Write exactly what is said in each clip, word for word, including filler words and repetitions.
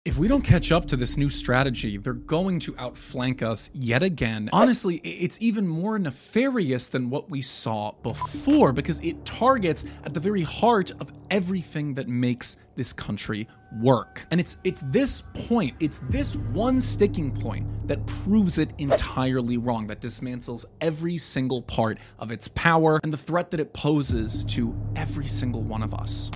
If we don't catch up to this new strategy, they're going to outflank us yet again. Honestly, it's even more nefarious than what we saw before because it targets at the very heart of everything that makes this country work. And it's it's this point, it's this one sticking point that proves it entirely wrong, that dismantles every single part of its power and the threat that it poses to every single one of us.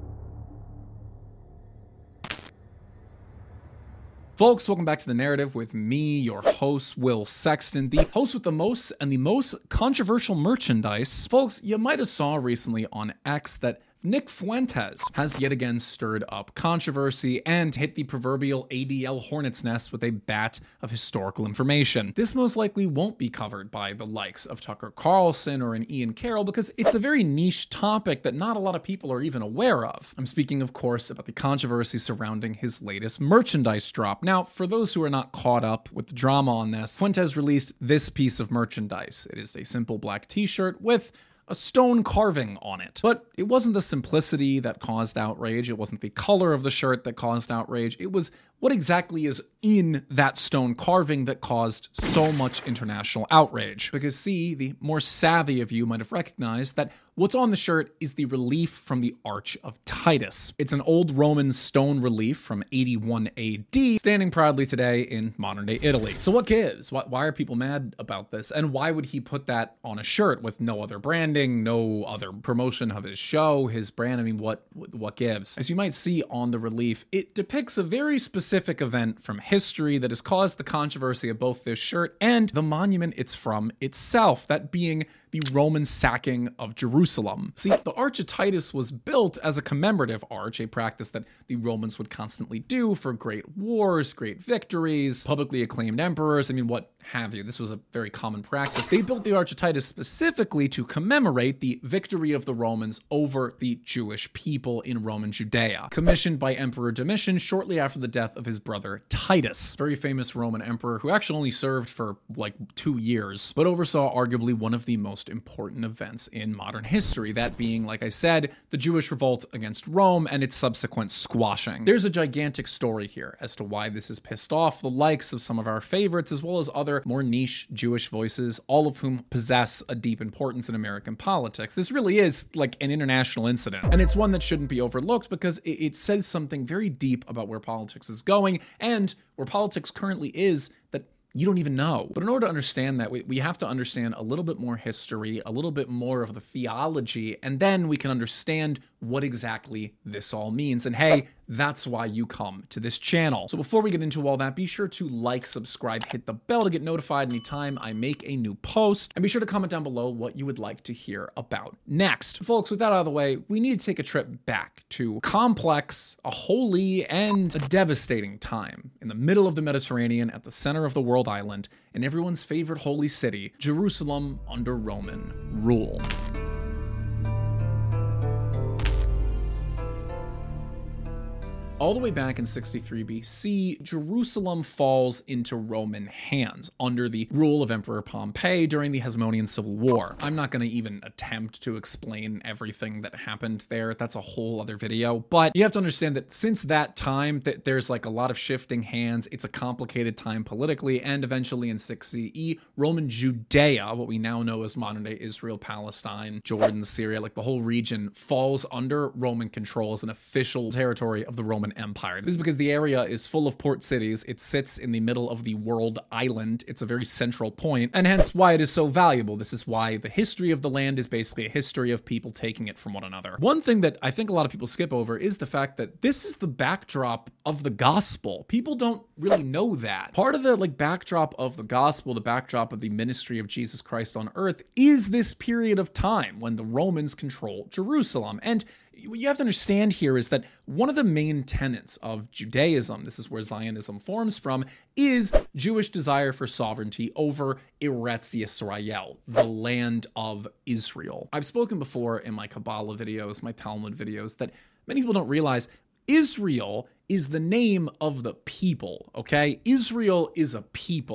Folks, welcome back to The Narrative with me, your host, Will Sexton, the host with the most and the most controversial merchandise. Folks, you might have saw recently on X that Nick Fuentes has yet again stirred up controversy and hit the proverbial A D L hornet's nest with a bat of historical information. This most likely won't be covered by the likes of Tucker Carlson or an Ian Carroll because it's a very niche topic that not a lot of people are even aware of. I'm speaking, of course, about the controversy surrounding his latest merchandise drop. Now, for those who are not caught up with the drama on this, Fuentes released this piece of merchandise. It is a simple black t-shirt with a stone carving on it. But it wasn't the simplicity that caused outrage. It wasn't the color of the shirt that caused outrage. It was what exactly is in that stone carving that caused so much international outrage. Because see, the more savvy of you might have recognized that what's on the shirt is the relief from the Arch of Titus. It's an old Roman stone relief from eighty-one A D, standing proudly today in modern-day Italy. So what gives? Why, why are people mad about this? And why would he put that on a shirt with no other branding, no other promotion of his show, his brand? I mean, what what gives? As you might see on the relief, it depicts a very specific event from history that has caused the controversy of both this shirt and the monument it's from itself, that being the Roman sacking of Jerusalem. See, the Arch of Titus was built as a commemorative arch, a practice that the Romans would constantly do for great wars, great victories, publicly acclaimed emperors, I mean, what have you. This was a very common practice. They built the Arch of Titus specifically to commemorate the victory of the Romans over the Jewish people in Roman Judea, commissioned by Emperor Domitian shortly after the death of his brother Titus, very famous Roman emperor who actually only served for like two years, but oversaw arguably one of the most important events in modern history, that being, like I said, the Jewish revolt against Rome and its subsequent squashing. There's a gigantic story here as to why this has pissed off the likes of some of our favorites, as well as other more niche Jewish voices, all of whom possess a deep importance in American politics. This really is like an international incident, and it's one that shouldn't be overlooked because it, it says something very deep about where politics is going and where politics currently is that you don't even know. But in order to understand that, we, we have to understand a little bit more history, a little bit more of the theology, and then we can understand what exactly this all means. And hey, that's why you come to this channel. So before we get into all that, be sure to like, subscribe, hit the bell to get notified anytime I make a new post, and be sure to comment down below what you would like to hear about next. Folks, with that out of the way, we need to take a trip back to a complex, a holy, and a devastating time in the middle of the Mediterranean at the center of the world island in everyone's favorite holy city, Jerusalem under Roman rule. All the way back in sixty-three B C, Jerusalem falls into Roman hands under the rule of Emperor Pompey during the Hasmonean Civil War. I'm not going to even attempt to explain everything that happened there. That's a whole other video. But you have to understand that since that time, that there's like a lot of shifting hands. It's a complicated time politically, and eventually in sixty E, Roman Judea, what we now know as modern-day Israel, Palestine, Jordan, Syria, like the whole region, falls under Roman control as an official territory of the Roman Empire. This is because the area is full of port cities. It sits in the middle of the world island. It's a very central point, and hence why it is so valuable. This is why the history of the land is basically a history of people taking it from one another. One thing that I think a lot of people skip over is the fact that this is the backdrop of the gospel. People don't really know that. Part of the like backdrop of the gospel, the backdrop of the ministry of Jesus Christ on earth, is this period of time when the Romans control Jerusalem. And what you have to understand here is that one of the main tenets of Judaism, this is where Zionism forms from, is Jewish desire for sovereignty over Eretz Yisrael, the land of Israel. I've spoken before in my Kabbalah videos, my Talmud videos, that many people don't realize Israel is the name of the people, okay? Israel is a people.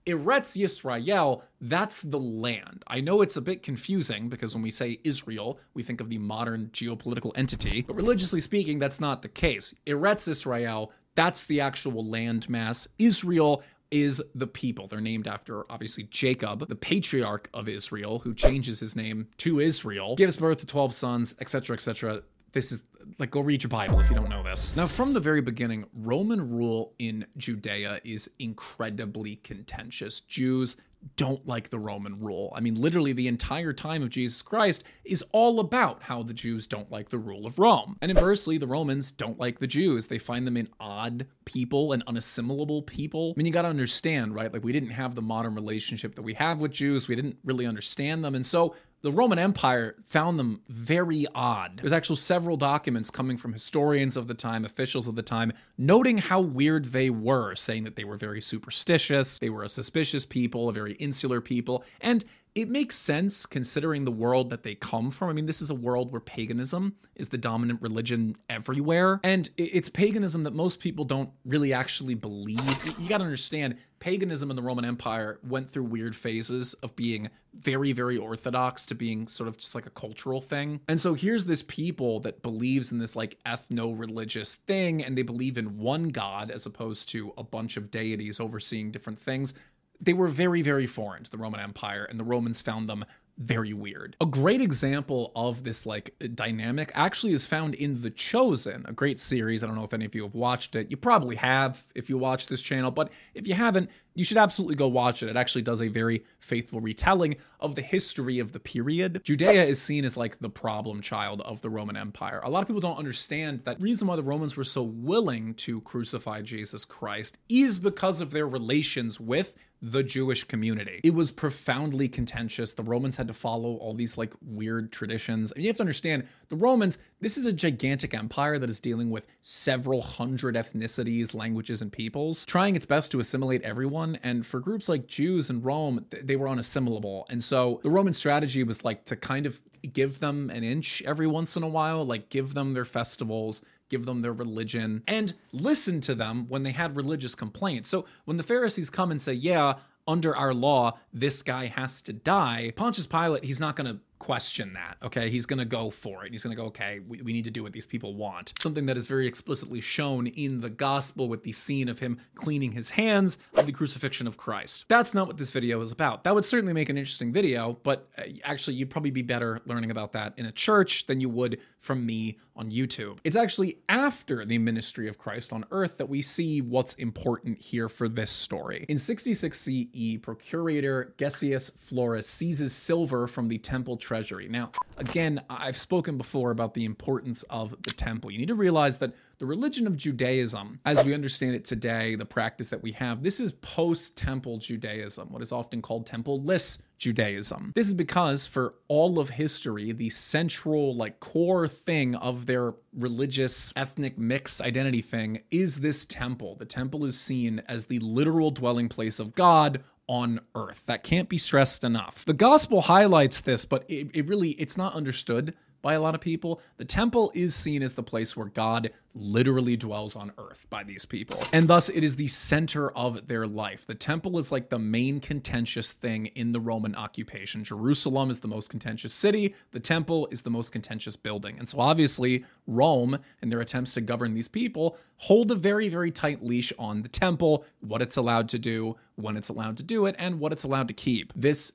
Eretz Yisrael, that's the land. I know it's a bit confusing because when we say Israel, we think of the modern geopolitical entity, but religiously speaking, that's not the case. Eretz Yisrael, that's the actual landmass. Israel is the people. They're named after, obviously, Jacob, the patriarch of Israel, who changes his name to Israel, gives birth to twelve sons, et cetera, et cetera. This is, like, go read your Bible if you don't know this. Now, from the very beginning, Roman rule in Judea is incredibly contentious. Jews don't like the Roman rule. I mean, literally the entire time of Jesus Christ is all about how the Jews don't like the rule of Rome. And inversely, the Romans don't like the Jews. They find them an odd people, an unassimilable people. I mean, you got to understand, right? Like, we didn't have the modern relationship that we have with Jews. We didn't really understand them. And so the Roman Empire found them very odd. There's actually several documents coming from historians of the time, officials of the time, noting how weird they were, saying that they were very superstitious, they were a suspicious people, a very insular people, and it makes sense considering the world that they come from. I mean, this is a world where paganism is the dominant religion everywhere, and it's paganism that most people don't really actually believe. You gotta understand, paganism in the Roman Empire went through weird phases of being very, very orthodox to being sort of just like a cultural thing. And so here's this people that believes in this like ethno-religious thing, and they believe in one god as opposed to a bunch of deities overseeing different things. They were very, very foreign to the Roman Empire, and the Romans found them very weird. A great example of this like dynamic actually is found in The Chosen, a great series. I don't know if any of you have watched it. You probably have if you watch this channel, but if you haven't, you should absolutely go watch it. It actually does a very faithful retelling of the history of the period. Judea is seen as like the problem child of the Roman Empire. A lot of people don't understand that reason why the Romans were so willing to crucify Jesus Christ is because of their relations with the Jewish community. It was profoundly contentious. The Romans had to follow all these like weird traditions. And you have to understand, the Romans, this is a gigantic empire that is dealing with several hundred ethnicities, languages, and peoples, trying its best to assimilate everyone. And for groups like Jews in Rome, they were unassimilable. And so the Roman strategy was like to kind of give them an inch every once in a while, like give them their festivals, give them their religion, and listen to them when they had religious complaints. So when the Pharisees come and say, yeah, under our law, this guy has to die, Pontius Pilate, he's not going to question that, okay? He's going to go for it. He's going to go, okay, we, we need to do what these people want. Something that is very explicitly shown in the gospel with the scene of him cleaning his hands of the crucifixion of Christ. That's not what this video is about. That would certainly make an interesting video, but uh, actually you'd probably be better learning about that in a church than you would from me on YouTube. It's actually after the ministry of Christ on earth that we see what's important here for this story. In sixty-six C E, Procurator Gessius Florus seizes silver from the temple treasury. Now, again, I've spoken before about the importance of the temple. You need to realize that the religion of Judaism, as we understand it today, the practice that we have, this is post-temple Judaism, what is often called temple-less Judaism. This is because for all of history, the central, like, core thing of their religious, ethnic mix identity thing is this temple. The temple is seen as the literal dwelling place of God on earth. That can't be stressed enough. The gospel highlights this, but it, it really, it's not understood by a lot of people. The temple is seen as the place where God literally dwells on earth by these people. And thus it is the center of their life. The temple is like the main contentious thing in the Roman occupation. Jerusalem is the most contentious city. The temple is the most contentious building. And so obviously Rome, in their attempts to govern these people, hold a very, very tight leash on the temple, what it's allowed to do, when it's allowed to do it, and what it's allowed to keep. This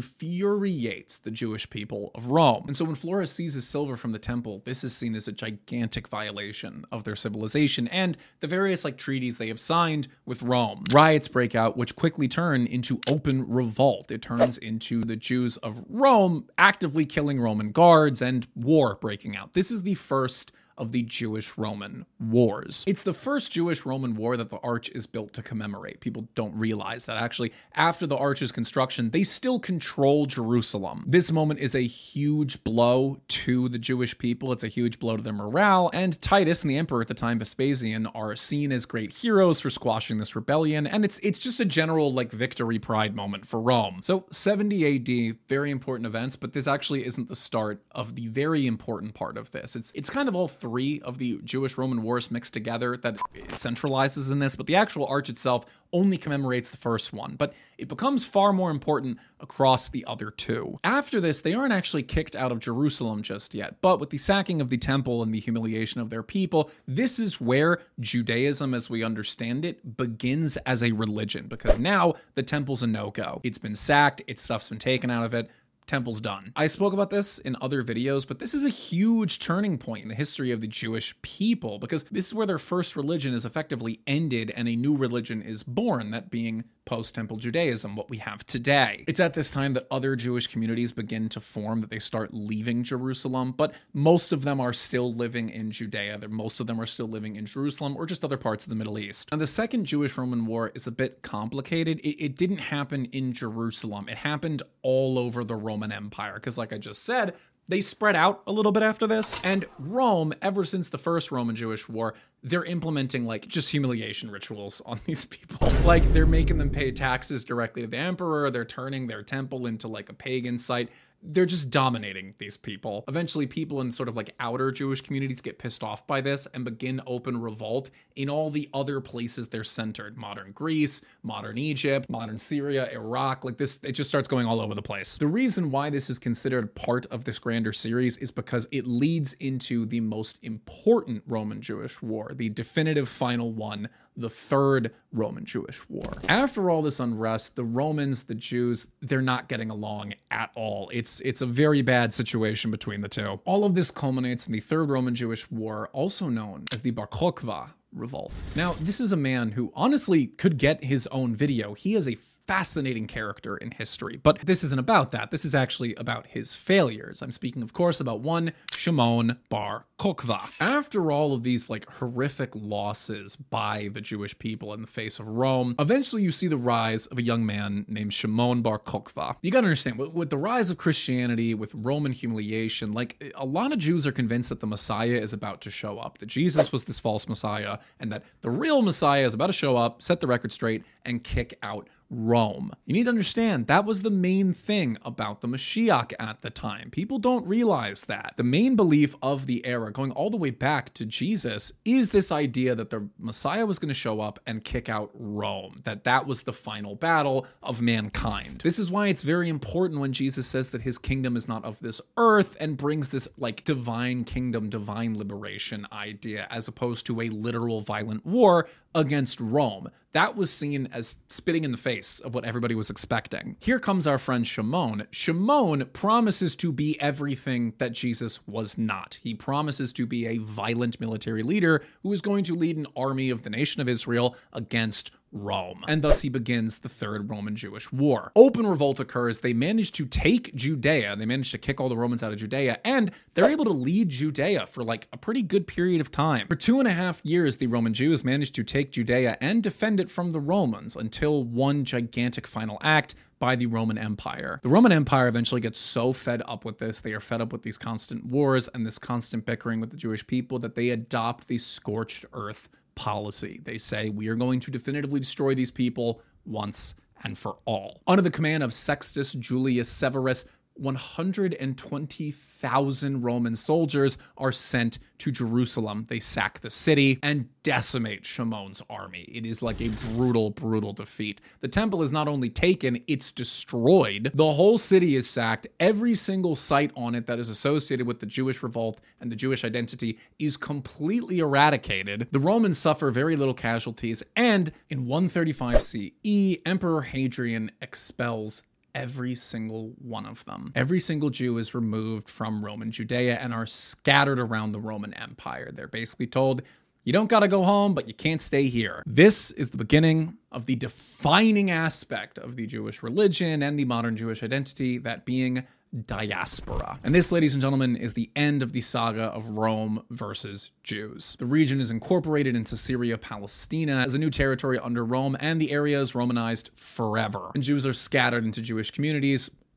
infuriates the Jewish people of Rome. And so when Florus seizes silver from the temple, this is seen as a gigantic violation of their civilization and the various like treaties they have signed with Rome. Riots break out, which quickly turn into open revolt. It turns into the Jews of Rome actively killing Roman guards and war breaking out. This is the first of the Jewish-Roman wars. It's the first Jewish-Roman war that the arch is built to commemorate. People don't realize that actually after the arch's construction, they still control Jerusalem. This moment is a huge blow to the Jewish people. It's a huge blow to their morale, and Titus and the emperor at the time, Vespasian, are seen as great heroes for squashing this rebellion, and it's it's just a general like victory pride moment for Rome. So seventy A D, very important events, but this actually isn't the start of the very important part of this. It's it's kind of all three three of the Jewish-Roman wars mixed together that centralizes in this, but the actual arch itself only commemorates the first one, but it becomes far more important across the other two. After this, they aren't actually kicked out of Jerusalem just yet, but with the sacking of the temple and the humiliation of their people, this is where Judaism, as we understand it, begins as a religion, because now the temple's a no-go. It's been sacked, its stuff's been taken out of it, temple's done. I spoke about this in other videos, but this is a huge turning point in the history of the Jewish people, because this is where their first religion is effectively ended and a new religion is born, that being post-temple Judaism, what we have today. It's at this time that other Jewish communities begin to form, that they start leaving Jerusalem, but most of them are still living in Judea. Most of them are still living in Jerusalem or just other parts of the Middle East. And the Second Jewish-Roman War is a bit complicated. It, it didn't happen in Jerusalem. It happened all over the Roman Empire, because like I just said, they spread out a little bit after this, and Rome, ever since the first Roman-Jewish War, they're implementing like just humiliation rituals on these people. Like they're making them pay taxes directly to the emperor, they're turning their temple into like a pagan site. They're just dominating these people. Eventually, people in sort of like outer Jewish communities get pissed off by this and begin open revolt in all the other places they're centered. Modern Greece, modern Egypt, modern Syria, Iraq, like this, it just starts going all over the place. The reason why this is considered part of this grander series is because it leads into the most important Roman-Jewish war, the definitive final one, the Third Roman-Jewish War. After all this unrest, the Romans, the Jews, they're not getting along at all. It's, it's a very bad situation between the two. All of this culminates in the Third Roman-Jewish War, also known as the Bar Kokhba Revolt. Now, this is a man who honestly could get his own video. He is a fascinating character in history, but this isn't about that. This is actually about his failures. I'm speaking, of course, about one Shimon Bar Kokhba. After all of these like horrific losses by the Jewish people in the face of Rome, eventually you see the rise of a young man named Shimon Bar Kokhba. You gotta understand, with the rise of Christianity, with Roman humiliation, like a lot of Jews are convinced that the Messiah is about to show up, that Jesus was this false Messiah, and that the real Messiah is about to show up, set the record straight, and kick out Rome. You need to understand, that was the main thing about the Mashiach at the time. People don't realize that. The main belief of the era, going all the way back to Jesus, is this idea that the Messiah was going to show up and kick out Rome, that that was the final battle of mankind. This is why it's very important when Jesus says that his kingdom is not of this earth and brings this like divine kingdom, divine liberation idea, as opposed to a literal violent war against Rome. That was seen as spitting in the face of what everybody was expecting. Here comes our friend Shimon. Shimon promises to be everything that Jesus was not. He promises to be a violent military leader who is going to lead an army of the nation of Israel against Rome. And thus he begins the Third Roman-Jewish War. Open revolt occurs. They manage to take Judea. They manage to kick all the Romans out of Judea, and they're able to lead Judea for like a pretty good period of time. For two and a half years, the Roman Jews managed to take Judea and defend it from the Romans until one gigantic final act by the Roman Empire. The Roman Empire eventually gets so fed up with this, they are fed up with these constant wars and this constant bickering with the Jewish people, that they adopt the scorched earth policy. They say, we are going to definitively destroy these people once and for all. Under the command of Sextus Julius Severus, one hundred twenty thousand Roman soldiers are sent to Jerusalem. They sack the city and decimate Shimon's army. It is like a brutal, brutal defeat. The temple is not only taken, it's destroyed. The whole city is sacked. Every single site on it that is associated with the Jewish revolt and the Jewish identity is completely eradicated. The Romans suffer very little casualties, and in one thirty-five C E, Emperor Hadrian expels every single one of them. Every single Jew is removed from Roman Judea and are scattered around the Roman Empire. They're basically told, you don't gotta go home, but you can't stay here. This is the beginning of the defining aspect of the Jewish religion and the modern Jewish identity, that being diaspora. And this, ladies and gentlemen, is the end of the saga of Rome versus Jews. The region is incorporated into Syria, Palestina as a new territory under Rome, and the area is Romanized forever. And Jews are scattered into Jewish communities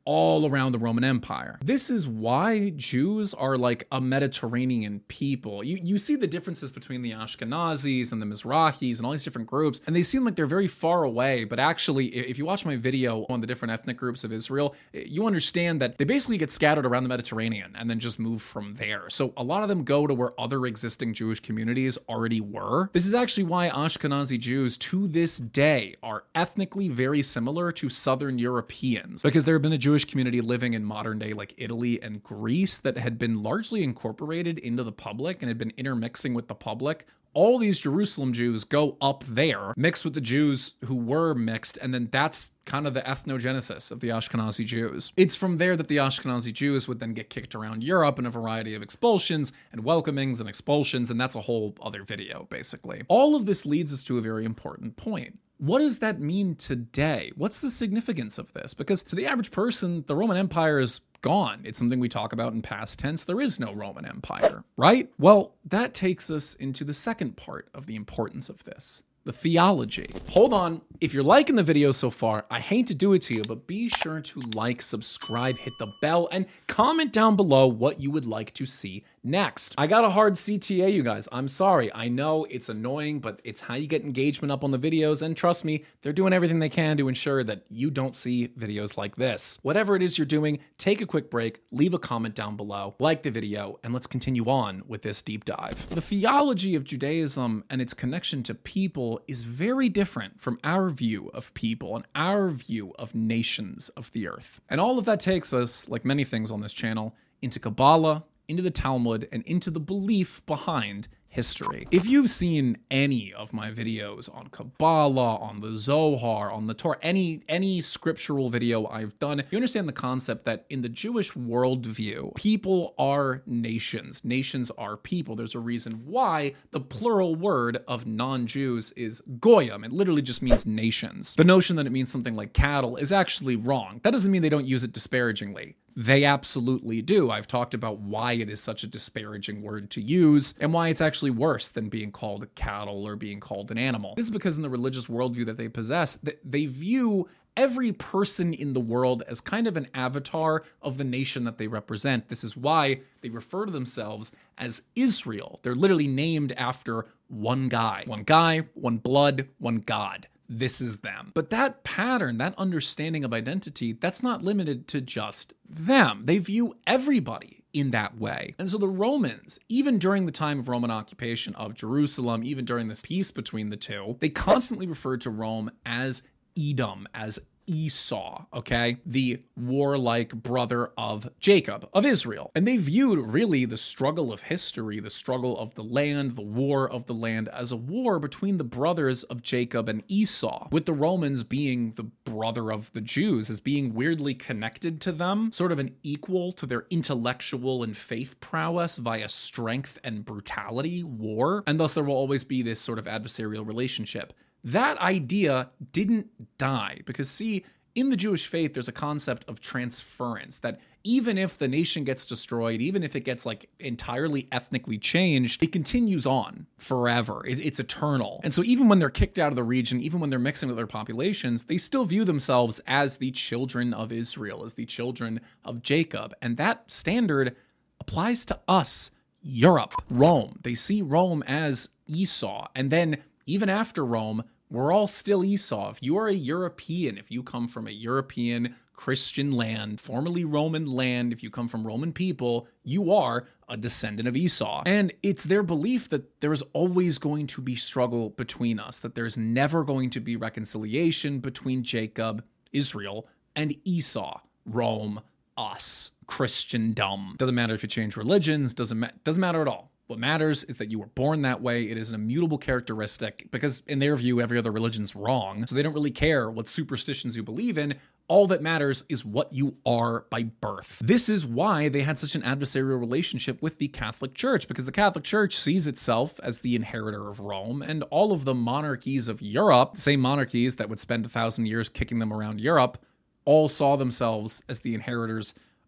all around the Roman Empire. This is why Jews are like a Mediterranean people. You, you see the differences between the Ashkenazis and the Mizrahis and all these different groups, and they seem like they're very far away, but actually, if you watch my video on the different ethnic groups of Israel, you understand that they basically get scattered around the Mediterranean and then just move from there. So a lot of them go to where other existing Jewish communities already were. This is actually why Ashkenazi Jews to this day are ethnically very similar to Southern Europeans, because there had been a Jewish community living in modern day like Italy and Greece that had been largely incorporated into the public and had been intermixing with the public. All these Jerusalem Jews go up there, mixed with the Jews who were mixed, and then that's kind of the ethnogenesis of the Ashkenazi Jews. It's from there that the Ashkenazi Jews would then get kicked around Europe in a variety of expulsions and welcomings and expulsions, and that's a whole other video, basically. All of this leads us to a very important point. What does that mean today? What's the significance of this? Because to the average person, the Roman Empire is gone. It's something we talk about in past tense. There is no Roman Empire, right? Well, that takes us into the second part of the importance of this. The theology. Hold on. If you're liking the video so far, I hate to do it to you, but be sure to like, subscribe, hit the bell, and comment down below what you would like to see next. I got a hard C T A, you guys. I'm sorry. I know it's annoying, but it's how you get engagement up on the videos, and trust me, they're doing everything they can to ensure that you don't see videos like this. Whatever it is you're doing, take a quick break, leave a comment down below, like the video, and let's continue on with this deep dive. The theology of Judaism and its connection to people is very different from our view of people and our view of nations of the earth. And all of that takes us, like many things on this channel, into Kabbalah, into the Talmud, and into the belief behind history. If you've seen any of my videos on Kabbalah, on the Zohar, on the Torah, any any scriptural video I've done, you understand the concept that in the Jewish worldview, people are nations. Nations are people. There's a reason why the plural word of non-Jews is goyim. It literally just means nations. The notion that it means something like cattle is actually wrong. That doesn't mean they don't use it disparagingly. They absolutely do. I've talked about why it is such a disparaging word to use and why it's actually worse than being called cattle or being called an animal. This is because in the religious worldview that they possess, they view every person in the world as kind of an avatar of the nation that they represent. This is why they refer to themselves as Israel. They're literally named after one guy. One guy, one blood, one God. This is them. But that pattern, that understanding of identity, that's not limited to just them. They view everybody in that way. And so the Romans, even during the time of Roman occupation of Jerusalem, even during this peace between the two, they constantly referred to Rome as Edom, as Esau, okay? The warlike brother of Jacob, of Israel. And they viewed really the struggle of history, the struggle of the land, the war of the land, as a war between the brothers of Jacob and Esau, with the Romans being the brother of the Jews, as being weirdly connected to them, sort of an equal to their intellectual and faith prowess via strength and brutality, war, and thus there will always be this sort of adversarial relationship. That idea didn't die because, see, in the Jewish faith, there's a concept of transference, that even if the nation gets destroyed, even if it gets like entirely ethnically changed, it continues on forever. It, it's eternal. And so even when they're kicked out of the region, even when they're mixing with other populations, they still view themselves as the children of Israel, as the children of Jacob. And that standard applies to us, Europe, Rome. They see Rome as Esau. And then even after Rome, we're all still Esau. If you are a European, if you come from a European Christian land, formerly Roman land, if you come from Roman people, you are a descendant of Esau. And it's their belief that there is always going to be struggle between us, that there's never going to be reconciliation between Jacob, Israel, and Esau, Rome, us, Christendom. Doesn't matter if you change religions, doesn't, ma- doesn't matter at all. What matters is that you were born that way. It is an immutable characteristic because in their view, every other religion's wrong. So they don't really care what superstitions you believe in. All that matters is what you are by birth. This is why they had such an adversarial relationship with the Catholic Church, because the Catholic Church sees itself as the inheritor of Rome, and all of the monarchies of Europe, the same monarchies that would spend a thousand years kicking them around Europe, all saw themselves as the inheritors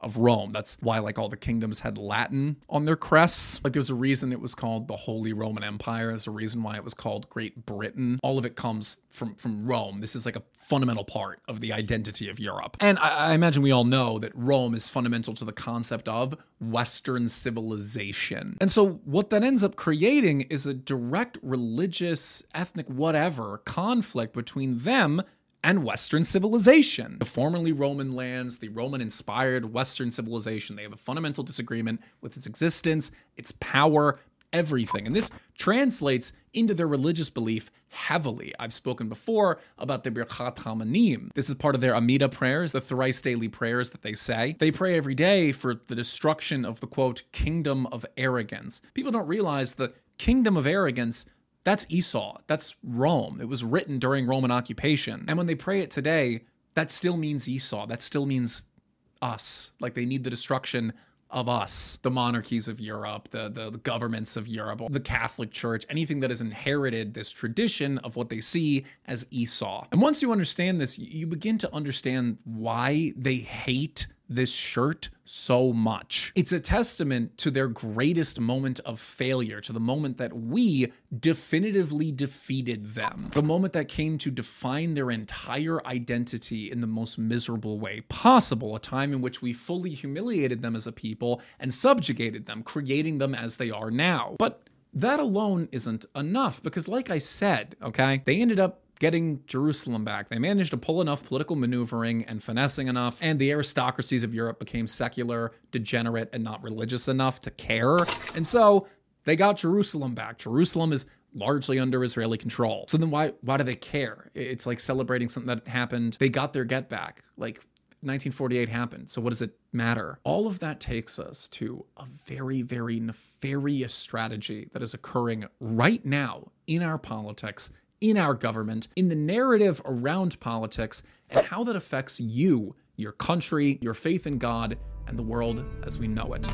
of Rome. That's why like all the kingdoms had Latin on their crests. Like there's a reason it was called the Holy Roman Empire. There's a reason why it was called Great Britain. All of it comes from, from Rome. This is like a fundamental part of the identity of Europe. And I, I imagine we all know that Rome is fundamental to the concept of Western civilization. And so what that ends up creating is a direct religious, ethnic, whatever conflict between them and Western civilization. The formerly Roman lands, the Roman-inspired Western civilization, they have a fundamental disagreement with its existence, its power, everything. And this translates into their religious belief heavily. I've spoken before about the Birkat HaManim. This is part of their Amida prayers, the thrice daily prayers that they say. They pray every day for the destruction of the, quote, kingdom of arrogance. People don't realize the kingdom of arrogance, that's Esau. That's Rome. It was written during Roman occupation. And when they pray it today, that still means Esau. That still means us. Like they need the destruction of us, the monarchies of Europe, the, the, the governments of Europe, the Catholic Church, anything that has inherited this tradition of what they see as Esau. And once you understand this, you begin to understand why they hate this shirt so much. It's a testament to their greatest moment of failure, to the moment that we definitively defeated them. The moment that came to define their entire identity in the most miserable way possible, a time in which we fully humiliated them as a people and subjugated them, creating them as they are now. But that alone isn't enough because like I said, okay, they ended up getting Jerusalem back. They managed to pull enough political maneuvering and finessing enough, and the aristocracies of Europe became secular, degenerate, and not religious enough to care. And so they got Jerusalem back. Jerusalem is largely under Israeli control. So then why why do they care? It's like celebrating something that happened. They got their get back. Like nineteen forty-eight happened. So what does it matter? All of that takes us to a very, very nefarious strategy that is occurring right now in our politics, in our government, in the narrative around politics, and how that affects you, your country, your faith in God, and the world as we know it.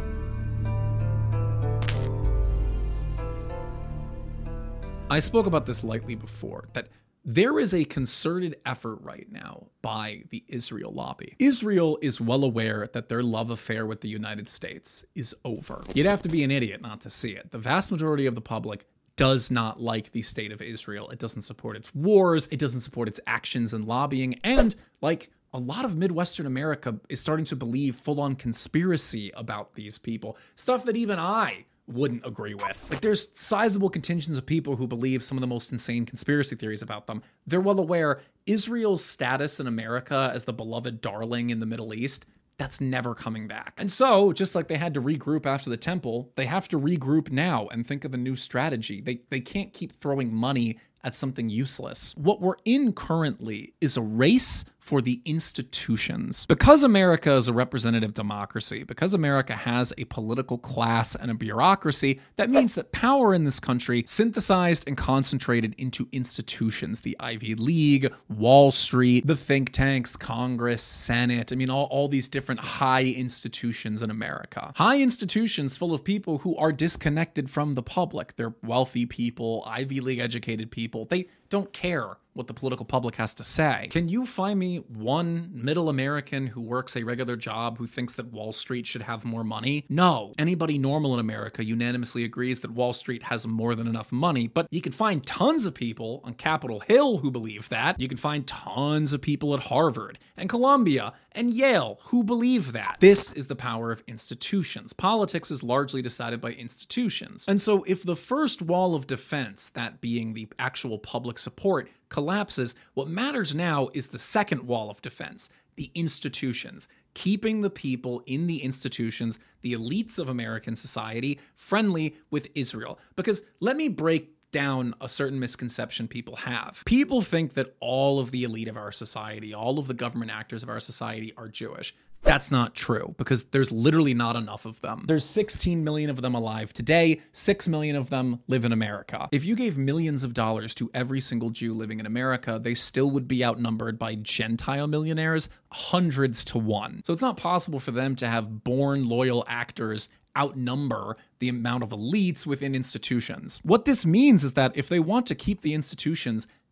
I spoke about this lightly before, that there is a concerted effort right now by the Israel lobby. Israel is well aware that their love affair with the United States is over. You'd have to be an idiot not to see it. The vast majority of the public does not like the state of Israel. It doesn't support its wars. It doesn't support its actions and lobbying. And like a lot of Midwestern America is starting to believe full-on conspiracy about these people. Stuff that even I wouldn't agree with. Like there's sizable contingents of people who believe some of the most insane conspiracy theories about them. They're well aware Israel's status in America as the beloved darling in the Middle East, that's never coming back. And so, just like they had to regroup after the temple, they have to regroup now and think of a new strategy. They, they can't keep throwing money at something useless. What we're in currently is a race for the institutions. Because America is a representative democracy, because America has a political class and a bureaucracy, that means that power in this country synthesized and concentrated into institutions. The Ivy League, Wall Street, the think tanks, Congress, Senate, I mean, all, all these different high institutions in America. High institutions full of people who are disconnected from the public. They're wealthy people, Ivy League educated people. They don't care what the political public has to say. Can you find me one middle American who works a regular job who thinks that Wall Street should have more money? No. Anybody normal in America unanimously agrees that Wall Street has more than enough money, but you can find tons of people on Capitol Hill who believe that. You can find tons of people at Harvard and Columbia and Yale who believe that. This is the power of institutions. Politics is largely decided by institutions. And so if the first wall of defense, that being the actual public support, collapses, what matters now is the second wall of defense, the institutions, keeping the people in the institutions, the elites of American society, friendly with Israel. Because let me break down a certain misconception people have. People think that all of the elite of our society, all of the government actors of our society are Jewish. That's not true, because there's literally not enough of them. There's sixteen million of them alive today, six million of them live in America. If you gave millions of dollars to every single Jew living in America, they still would be outnumbered by Gentile millionaires hundreds to one. So it's not possible for them to have born loyal actors outnumber the amount of elites within institutions. What this means is that if they want to keep the institutions,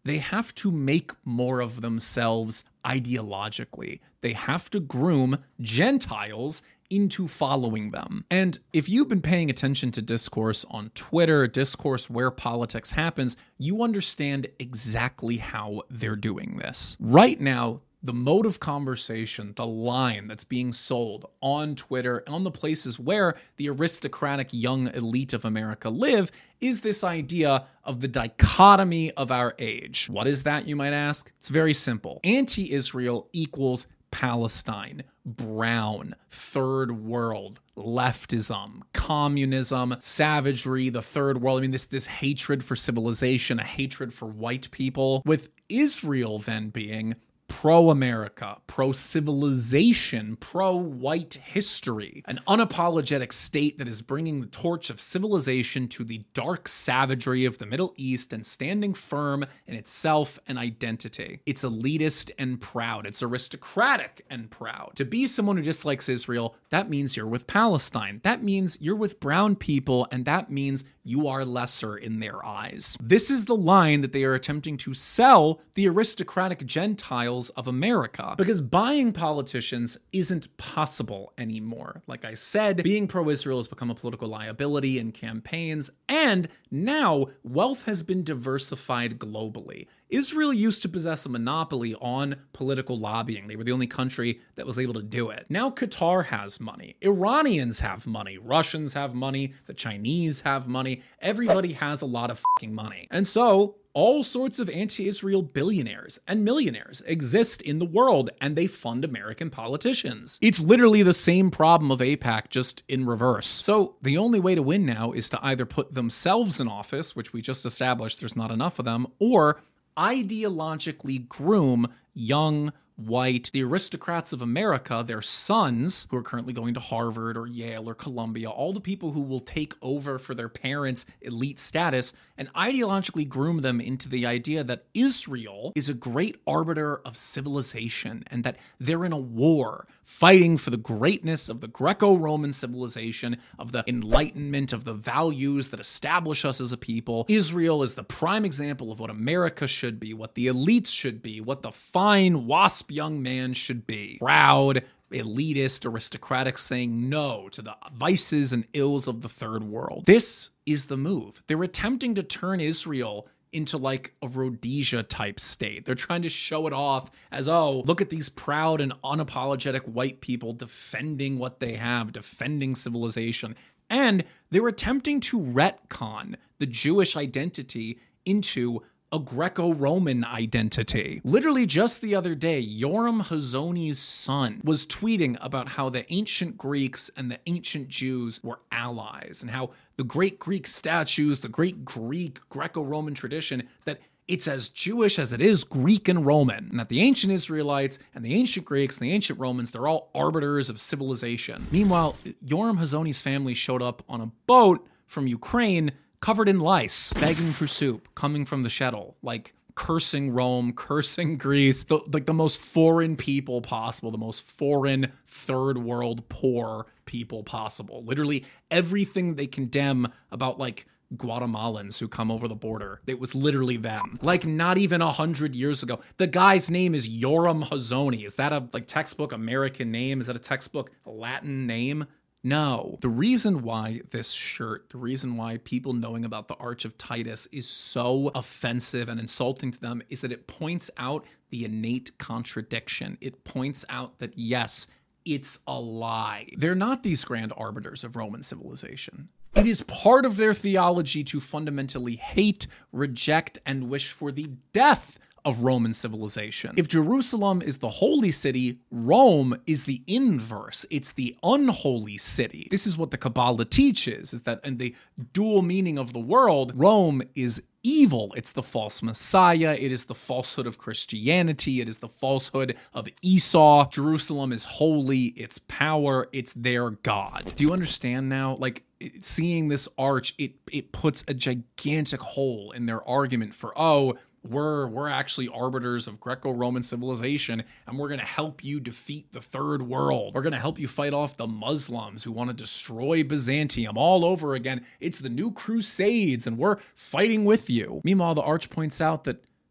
they have to make more of themselves ideologically. They have to groom Gentiles into following them. And if you've been paying attention to discourse on Twitter, discourse where politics happens, you understand exactly how they're doing this. Right now, the mode of conversation, the line that's being sold on Twitter, on the places where the aristocratic young elite of America live, is this idea of the dichotomy of our age. What is that, you might ask? It's very simple. Anti-Israel equals Palestine, brown, third world, leftism, communism, savagery, the third world. I mean, this, this hatred for civilization, a hatred for white people, with Israel then being pro-America, pro-civilization, pro-white history, an unapologetic state that is bringing the torch of civilization to the dark savagery of the Middle East and standing firm in itself and identity. It's elitist and proud. It's aristocratic and proud. To be someone who dislikes Israel, that means you're with Palestine. That means you're with brown people, and that means you are lesser in their eyes. This is the line that they are attempting to sell the aristocratic Gentiles of America, because buying politicians isn't possible anymore. Like I said, being pro-Israel has become a political liability in campaigns, and now wealth has been diversified globally. Israel used to possess a monopoly on political lobbying. They were the only country that was able to do it. Now Qatar has money. Iranians have money. Russians have money. The Chinese have money. Everybody has a lot of fucking money. And so all sorts of anti-Israel billionaires and millionaires exist in the world, and they fund American politicians. It's literally the same problem of AIPAC, just in reverse. So the only way to win now is to either put themselves in office, which we just established there's not enough of them, or ideologically groom young, white, the aristocrats of America, their sons, who are currently going to Harvard or Yale or Columbia, all the people who will take over for their parents' elite status, and ideologically groom them into the idea that Israel is a great arbiter of civilization and that they're in a war fighting for the greatness of the Greco-Roman civilization, of the enlightenment, of the values that establish us as a people. Israel is the prime example of what America should be, what the elites should be, what the fine wasp young man should be. Proud, elitist, aristocratic, saying no to the vices and ills of the third world. This is the move. They're attempting to turn Israel into like a Rhodesia type state. They're trying to show it off as, oh, look at these proud and unapologetic white people defending what they have, defending civilization. And they're attempting to retcon the Jewish identity into a Greco-Roman identity. Literally just the other day, Yoram Hazony's son was tweeting about how the ancient Greeks and the ancient Jews were allies, and how the great Greek statues, the great Greek Greco-Roman tradition, that it's as Jewish as it is Greek and Roman, and that the ancient Israelites and the ancient Greeks and the ancient Romans, they're all arbiters of civilization. Meanwhile, Yoram Hazony's family showed up on a boat from Ukraine covered in lice, begging for soup, coming from the shtetl, like cursing Rome, cursing Greece, the, like the most foreign people possible, the most foreign third world poor people possible. Literally everything they condemn about like Guatemalans who come over the border, it was literally them. Like not even a hundred years ago. The guy's name is Yoram Hazony. Is that a like textbook American name? Is that a textbook Latin name? No. The reason why this shirt, the reason why people knowing about the Arch of Titus is so offensive and insulting to them is that it points out the innate contradiction. It points out that, yes, it's a lie. They're not these grand arbiters of Roman civilization. It is part of their theology to fundamentally hate, reject, and wish for the death of Roman civilization. If Jerusalem is the holy city, Rome is the inverse. It's the unholy city. This is what the Kabbalah teaches, is that in the dual meaning of the world, Rome is evil. It's the false Messiah. It is the falsehood of Christianity. It is the falsehood of Esau. Jerusalem is holy. It's power. It's their God. Do you understand now? Like, seeing this arch, it, it puts a gigantic hole in their argument for, oh, We're we're actually arbiters of Greco-Roman civilization, and we're going to help you defeat the third world. We're going to help you fight off the Muslims who want to destroy Byzantium all over again. It's the new Crusades, and we're fighting with you. Meanwhile, the Arch points out that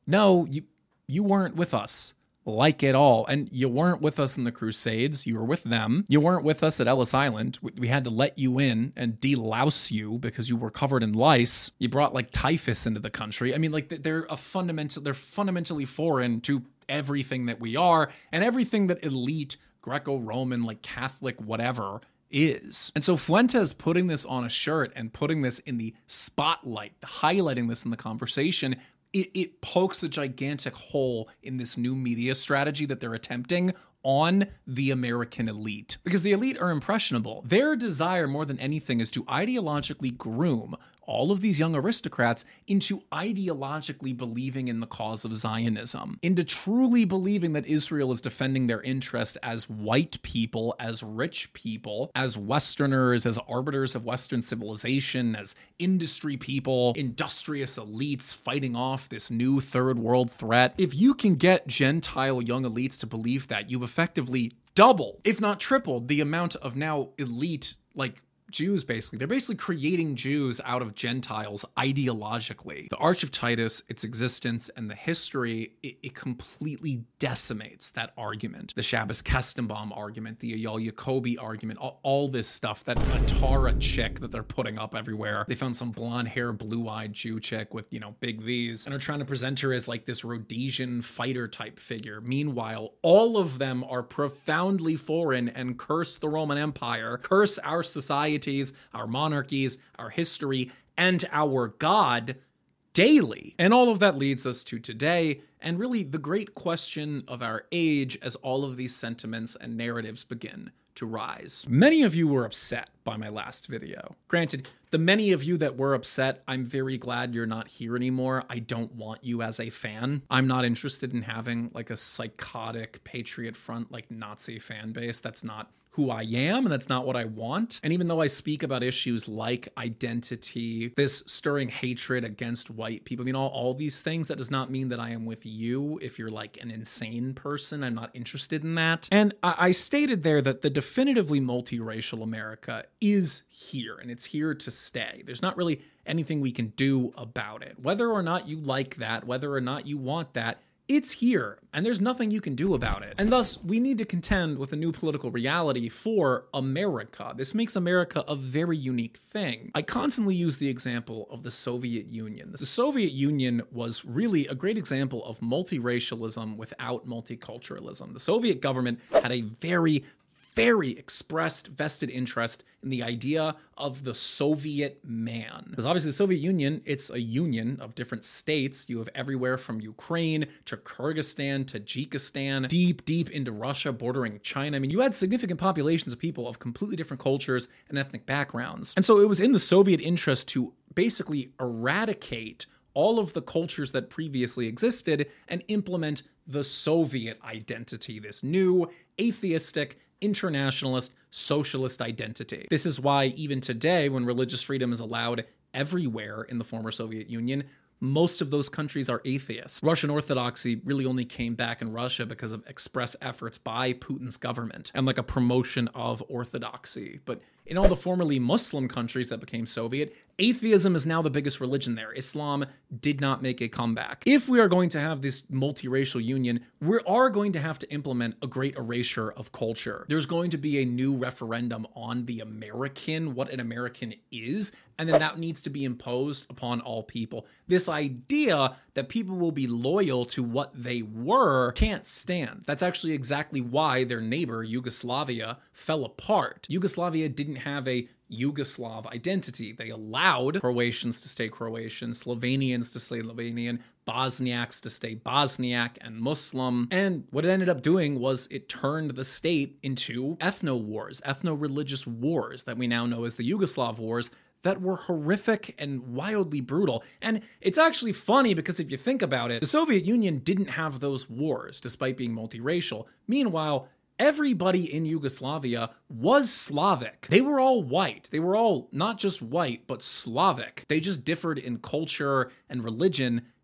no, you you weren't with us like at all. And you weren't with us in the Crusades. You were with them. You weren't with us at Ellis Island. We had to let you in and delouse you because you were covered in lice. You brought like typhus into the country. I mean, like they're a fundamental, they're fundamentally foreign to everything that we are and everything that elite Greco-Roman, like Catholic, whatever is. And so Fuentes putting this on a shirt and putting this in the spotlight, highlighting this in the conversation, It, it pokes a gigantic hole in this new media strategy that they're attempting on the American elite. Because the elite are impressionable. Their desire more than anything is to ideologically groom all of these young aristocrats into ideologically believing in the cause of Zionism, into truly believing that Israel is defending their interest as white people, as rich people, as Westerners, as arbiters of Western civilization, as industry people, industrious elites fighting off this new third world threat. If you can get Gentile young elites to believe that, you've effectively doubled, if not tripled, the amount of now elite, like, Jews, basically. They're basically creating Jews out of Gentiles ideologically. The Arch of Titus, its existence, and the history, it, it completely decimates that argument. The Shabbos Kestenbaum argument, the Eyal Jacobi argument, all, all this stuff, that Atara chick that they're putting up everywhere. They found some blonde hair, blue-eyed Jew chick with, you know, big V's, and are trying to present her as like this Rhodesian fighter type figure. Meanwhile, all of them are profoundly foreign and curse the Roman Empire, curse our society, our monarchies, our history, and our God daily. And all of that leads us to today, and really the great question of our age as all of these sentiments and narratives begin to rise. Many of you were upset by my last video. Granted, the many of you that were upset, I'm very glad you're not here anymore. I don't want you as a fan. I'm not interested in having like a psychotic Patriot Front, like Nazi fan base. That's not who I am, and that's not what I want. And even though I speak about issues like identity, this stirring hatred against white people, I mean, all, all these things, that does not mean that I am with you if you're like an insane person. I'm not interested in that. And I, I stated there that the definitively multiracial America is here, and it's here to stay. There's not really anything we can do about it. Whether or not you like that, whether or not you want that, it's here, and there's nothing you can do about it. And thus, we need to contend with a new political reality for America. This makes America a very unique thing. I constantly use the example of the Soviet Union. The Soviet Union was really a great example of multiracialism without multiculturalism. The Soviet government had a very very expressed vested interest in the idea of the Soviet man. Because obviously the Soviet Union, it's a union of different states. You have everywhere from Ukraine to Kyrgyzstan, Tajikistan, deep, deep into Russia, bordering China. I mean, you had significant populations of people of completely different cultures and ethnic backgrounds. And so it was in the Soviet interest to basically eradicate all of the cultures that previously existed and implement the Soviet identity, this new atheistic, internationalist, socialist identity. This is why even today, when religious freedom is allowed everywhere in the former Soviet Union, most of those countries are atheists. Russian Orthodoxy really only came back in Russia because of express efforts by Putin's government and like a promotion of Orthodoxy. But in all the formerly Muslim countries that became Soviet, atheism is now the biggest religion there. Islam did not make a comeback. If we are going to have this multiracial union, we are going to have to implement a great erasure of culture. There's going to be a new referendum on the American, what an American is, and then that needs to be imposed upon all people. This idea that people will be loyal to what they were can't stand. That's actually exactly why their neighbor, Yugoslavia, fell apart. Yugoslavia didn't have a Yugoslav identity. They allowed Croatians to stay Croatian, Slovenians to stay Slovenian, Bosniaks to stay Bosniak and Muslim. And what it ended up doing was it turned the state into ethno-wars, ethno-religious wars that we now know as the Yugoslav wars, that were horrific and wildly brutal. And it's actually funny because if you think about it, the Soviet Union didn't have those wars despite being multiracial. Meanwhile, everybody in Yugoslavia was Slavic. They were all white. They were all not just white, but Slavic. They just differed in culture and religion,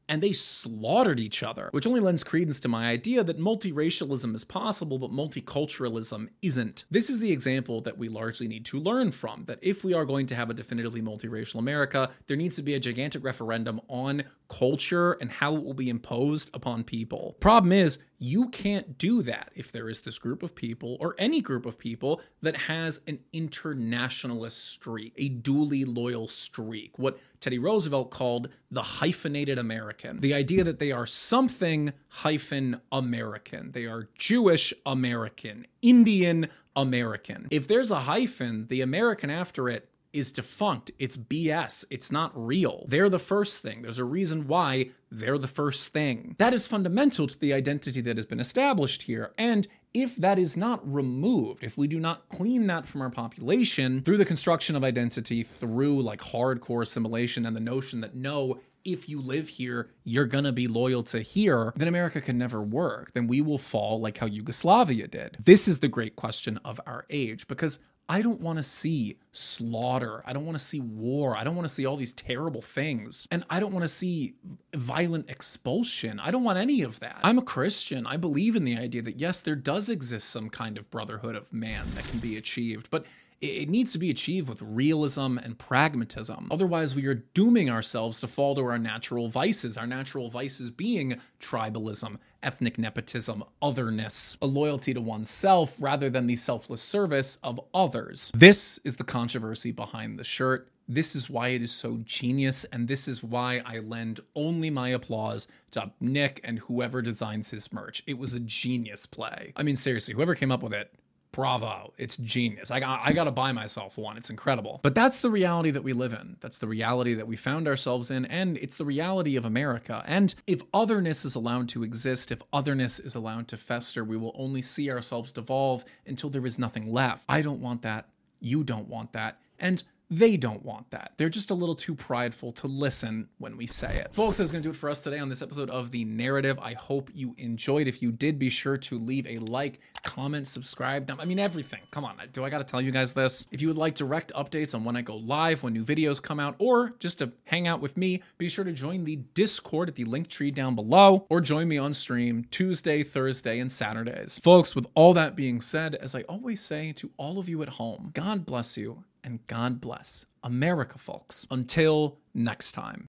and they slaughtered each other, which only lends credence to my idea that multiracialism is possible, but multiculturalism isn't. This is the example that we largely need to learn from, that if we are going to have a definitively multiracial America, there needs to be a gigantic referendum on culture and how it will be imposed upon people. Problem is, you can't do that if there is this group of people, or any group of people, that has an internationalist streak, a duly loyal streak, what Teddy Roosevelt called the hyphenated American. The idea that they are something hyphen American. They are Jewish American, Indian American. If there's a hyphen, the American after it is defunct. It's B S. It's not real. They're the first thing. There's a reason why they're the first thing. That is fundamental to the identity that has been established here. And if that is not removed, if we do not clean that from our population through the construction of identity, through like hardcore assimilation and the notion that no, if you live here, you're gonna be loyal to here, then America can never work. Then we will fall like how Yugoslavia did. This is the great question of our age, because I don't want to see slaughter. I don't want to see war. I don't want to see all these terrible things. And I don't want to see violent expulsion. I don't want any of that. I'm a Christian. I believe in the idea that yes, there does exist some kind of brotherhood of man that can be achieved, but it needs to be achieved with realism and pragmatism. Otherwise, we are dooming ourselves to fall to our natural vices, our natural vices being tribalism, ethnic nepotism, otherness, a loyalty to oneself rather than the selfless service of others. This is the controversy behind the shirt. This is why it is so genius, and this is why I lend only my applause to Nick and whoever designs his merch. It was a genius play. I mean, seriously, whoever came up with it, bravo, it's genius. I got, I got to buy myself one. It's incredible. But that's the reality that we live in. That's the reality that we found ourselves in, and it's the reality of America. And if otherness is allowed to exist, if otherness is allowed to fester, we will only see ourselves devolve until there is nothing left. I don't want that. You don't want that. And they don't want that. They're just a little too prideful to listen when we say it. Folks, that's gonna do it for us today on this episode of The Narrative. I hope you enjoyed. If you did, be sure to leave a like, comment, subscribe. I mean, everything. Come on, do I gotta tell you guys this? If you would like direct updates on when I go live, when new videos come out, or just to hang out with me, be sure to join the Discord at the link tree down below, or join me on stream Tuesday, Thursday, and Saturdays. Folks, with all that being said, as I always say to all of you at home, God bless you, and God bless America, folks. Until next time.